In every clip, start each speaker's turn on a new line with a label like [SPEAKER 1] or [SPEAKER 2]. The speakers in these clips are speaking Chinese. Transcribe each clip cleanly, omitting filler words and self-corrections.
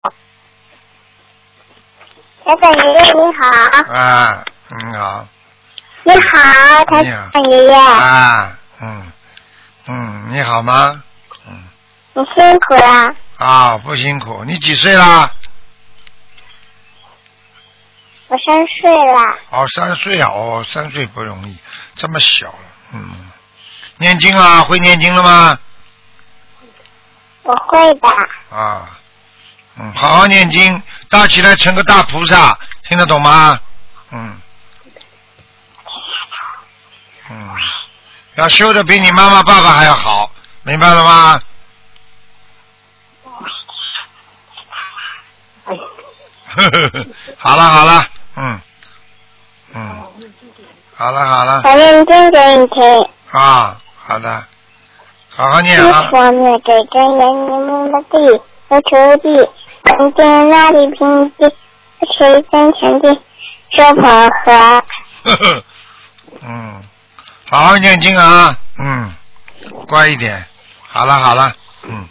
[SPEAKER 1] 台长爷爷你好。
[SPEAKER 2] 啊，你好。
[SPEAKER 1] 你好，台长爷爷。
[SPEAKER 2] 啊，你好吗？
[SPEAKER 1] 你辛苦了。
[SPEAKER 2] 啊，不辛苦。你几岁啦？
[SPEAKER 1] 我3岁了。
[SPEAKER 2] 哦，3岁啊，哦，3岁不容易，这么小了，念经啊，会念经了吗？
[SPEAKER 1] 我会的。
[SPEAKER 2] 啊，好好念经，大起来成个大菩萨，听得懂吗？要修的比你妈妈爸爸还要好，明白了吗？好了，好了，好了。
[SPEAKER 1] 我念经给你听。
[SPEAKER 2] 啊，好的，好好念啊。
[SPEAKER 1] 我念给真人明明的地和土地，看见那里平静，水深沉静，说跑河。
[SPEAKER 2] 好好念经啊，乖一点。好了，好了，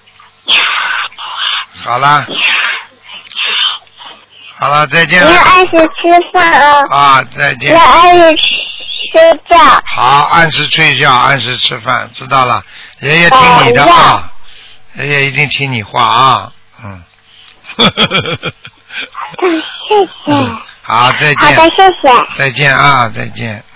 [SPEAKER 2] 好了，再见了。
[SPEAKER 1] 你要按时吃饭哦。
[SPEAKER 2] 啊，再见。
[SPEAKER 1] 要按时睡觉。
[SPEAKER 2] 好，按时睡觉，按时吃饭，知道了。爷爷听你的话，爷爷一定听你话啊。
[SPEAKER 1] 谢谢。
[SPEAKER 2] 好，再见。
[SPEAKER 1] 好的，谢谢。
[SPEAKER 2] 再见啊，再见。